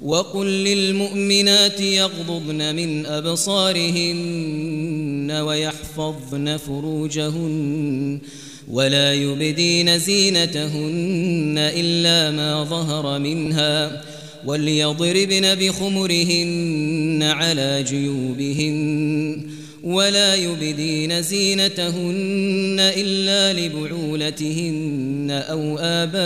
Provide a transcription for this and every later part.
وقل للمؤمنات يغضضن من أبصارهن ويحفظن فروجهن ولا يبدين زينتهن إلا ما ظهر منها وليضربن بخمرهن على جيوبهن ولا يبدين زينتهن إلا لبعولتهن أو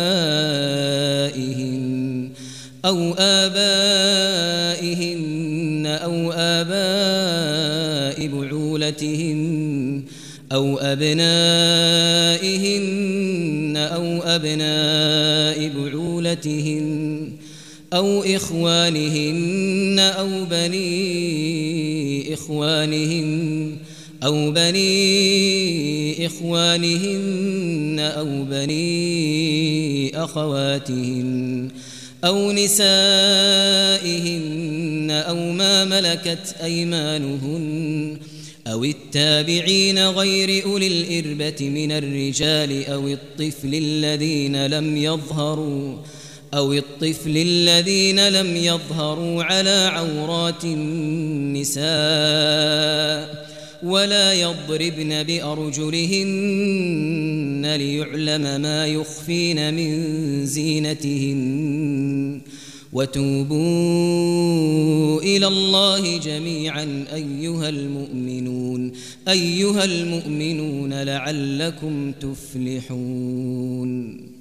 آبائهن أو آباء بعولتهن أو أبنائهن أو أبناء بعولتهن أو إخوانهن أو بني إخوانهن أو بني أخواتهن أو نسائهن أو ما ملكت أيمانهن أو التابعين غير أولي الإربة من الرجال أو الطفل الذين لم يظهروا على عورات النساء ولا يضربن بأرجلهن ليعلم ما يخفين من زينتهن وتوبوا إلى الله جميعا أيها المؤمنون لعلكم تفلحون.